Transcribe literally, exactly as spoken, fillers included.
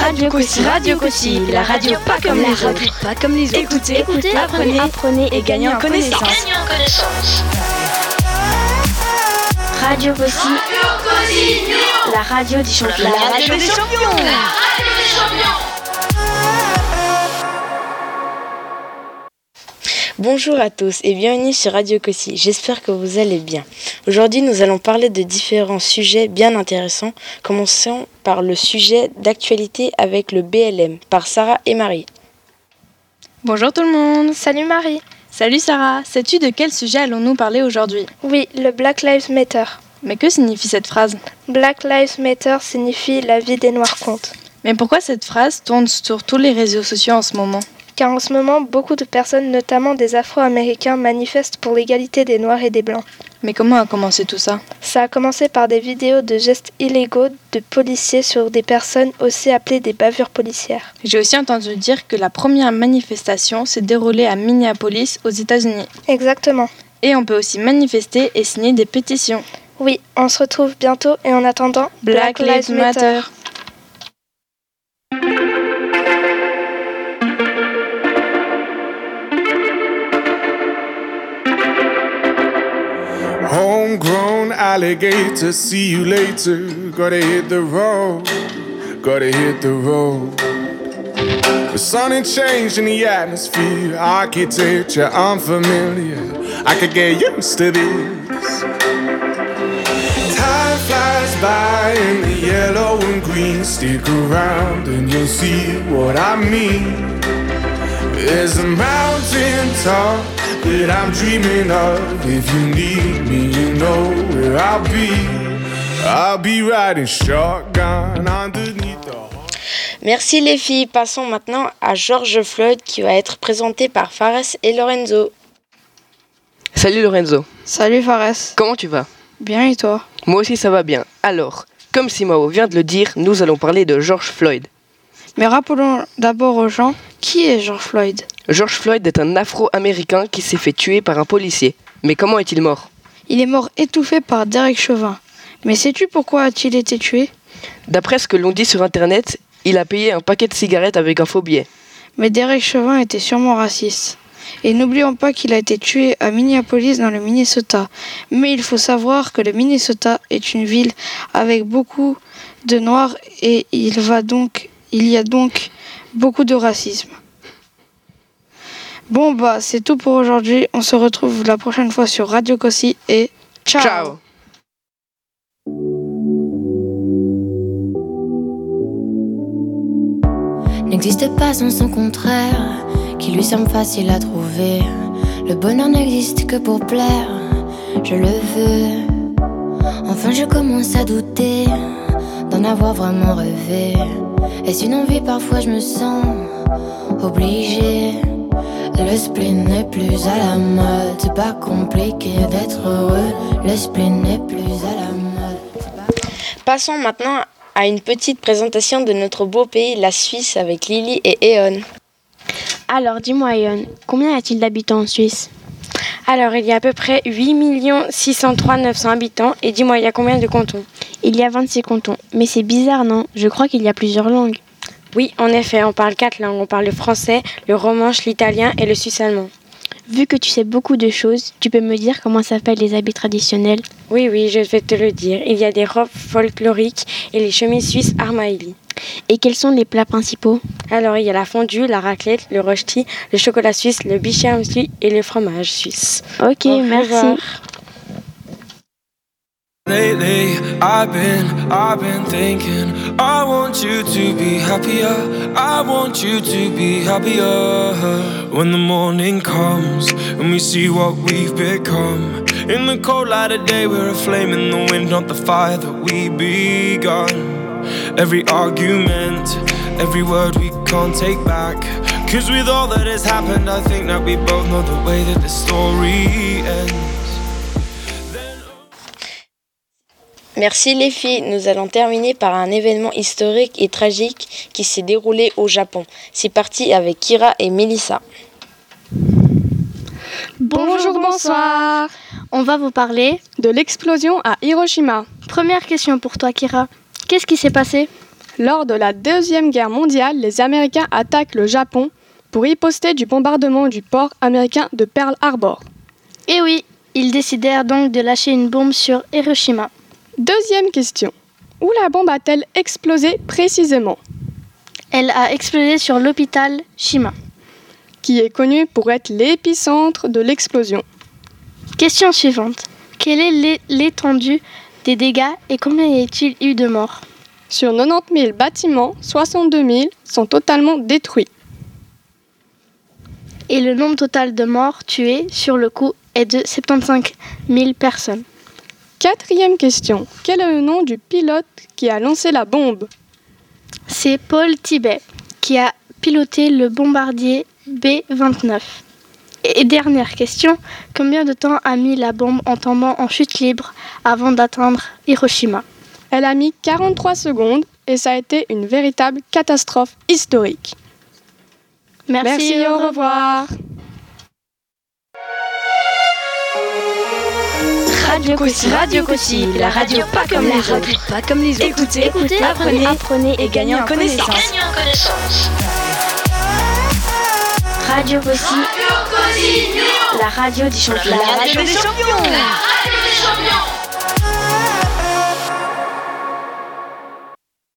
Radio Kossi, Radio Kossi, la radio pas comme les autres, pas comme les autres. Écoutez, écoutez, apprenez, apprenez et gagnez en connaissances. Radio Kossi, la radio des champions. La radio des champions. La radio des champions. Bonjour à tous et bienvenue sur Radio Kossi, j'espère que vous allez bien. Aujourd'hui nous allons parler de différents sujets bien intéressants. Commençons par le sujet d'actualité avec le B L M par Sarah et Marie. Bonjour tout le monde. Salut Marie. Salut Sarah, sais-tu de quel sujet allons-nous parler aujourd'hui ? Oui, le Black Lives Matter. Mais que signifie cette phrase ? Black Lives Matter signifie la vie des Noirs compte. Mais pourquoi cette phrase tourne sur tous les réseaux sociaux en ce moment ? Car en ce moment, beaucoup de personnes, notamment des Afro-Américains, manifestent pour l'égalité des Noirs et des Blancs. Mais comment a commencé tout ça ? Ça a commencé par des vidéos de gestes illégaux de policiers sur des personnes, aussi appelées des bavures policières. J'ai aussi entendu dire que la première manifestation s'est déroulée à Minneapolis, aux États-Unis. Exactement. Et on peut aussi manifester et signer des pétitions. Oui, on se retrouve bientôt et en attendant, Black, Black Lives Matter. Matter. Homegrown alligator, see you later. Gotta hit the road, gotta hit the road. The sun ain't changed in the atmosphere, architecture unfamiliar. I could get used to this. Time flies by in the yellow and green. Stick around and you'll see what I mean. There's a mountain top that I'm dreaming of. If you need me, you know where I'll be. I'll be riding shotgun underneath the... Merci les filles, passons maintenant à George Floyd qui va être présenté par Fares et Lorenzo. Salut Lorenzo. Salut Fares. Comment tu vas ? Bien et toi ? Moi aussi ça va bien. Alors, comme Simao vient de le dire, nous allons parler de George Floyd. Mais rappelons d'abord aux gens, qui est George Floyd ? George Floyd est un Afro-Américain qui s'est fait tuer par un policier. Mais comment est-il mort ? Il est mort étouffé par Derek Chauvin. Mais sais-tu pourquoi a-t-il été tué ? D'après ce que l'on dit sur internet, il a payé un paquet de cigarettes avec un faux billet. Mais Derek Chauvin était sûrement raciste. Et n'oublions pas qu'il a été tué à Minneapolis dans le Minnesota. Mais il faut savoir que le Minnesota est une ville avec beaucoup de Noirs et il va donc, il y a donc beaucoup de racisme. Bon bah c'est tout pour aujourd'hui, on se retrouve la prochaine fois sur Radio Kossi et ciao, ciao. N'existe pas sans son contraire, qui lui semble facile à trouver. Le bonheur n'existe que pour plaire, je le veux. Enfin je commence à douter d'en avoir vraiment rêvé. Est-ce une envie, parfois je me sens obligée. Le spleen n'est plus à la mode, c'est pas compliqué d'être heureux. Le spleen n'est plus à la mode. Passons maintenant à une petite présentation de notre beau pays, la Suisse, avec Lily et Eon. Alors dis-moi Eon, combien y a-t-il d'habitants en Suisse ? Alors il y a à peu près huit millions six cent trois mille neuf cents habitants et dis-moi il y a combien de cantons ? Il y a vingt-six cantons, mais c'est bizarre non ? Je crois qu'il y a plusieurs langues. Oui, en effet, on parle quatre langues. On parle le français, le romanche, l'italien et le suisse allemand. Vu que tu sais beaucoup de choses, tu peux me dire comment s'appellent les habits traditionnels ? Oui, oui, je vais te le dire. Il y a des robes folkloriques et les chemises suisses Armaili. Et quels sont les plats principaux ? Alors, il y a la fondue, la raclette, le rösti, le chocolat suisse, le bicham-suisse et le fromage suisse. Ok, Au merci. Revoir. Lately, I've been, I've been thinking I want you to be happier, I want you to be happier. When the morning comes and we see what we've become, in the cold light of day we're a flame in the wind, not the fire that we begun. Every argument, every word we can't take back, cause with all that has happened I think that we both know the way that the story ends. Merci les filles, nous allons terminer par un événement historique et tragique qui s'est déroulé au Japon. C'est parti avec Kira et Mélissa. Bonjour, bonsoir. On va vous parler de l'explosion à Hiroshima. Première question pour toi Kira, qu'est-ce qui s'est passé ? Lors de la Deuxième Guerre mondiale, les Américains attaquent le Japon pour riposter du bombardement du port américain de Pearl Harbor. Eh oui, ils décidèrent donc de lâcher une bombe sur Hiroshima. Deuxième question. Où la bombe a-t-elle explosé précisément ? Elle a explosé sur l'hôpital Shima, qui est connu pour être l'épicentre de l'explosion. Question suivante. Quelle est l'étendue des dégâts et combien y a-t-il eu de morts ? Sur quatre-vingt-dix mille bâtiments, soixante-deux mille sont totalement détruits. Et le nombre total de morts tués sur le coup est de soixante-quinze mille personnes. Quatrième question. Quel est le nom du pilote qui a lancé la bombe ? C'est Paul Tibet qui a piloté le bombardier B vingt-neuf. Et dernière question. Combien de temps a mis la bombe en tombant en chute libre avant d'atteindre Hiroshima ? Elle a mis quarante-trois secondes et ça a été une véritable catastrophe historique. Merci, Merci et au revoir. Radio Cossi, Radio Cossi, la radio pas comme les autres, pas comme les autres. Écoutez, écoutez, apprenez, apprenez et gagnez en connaissances. Radio Cossi, la radio des champions. La radio des champions. La radio des champions.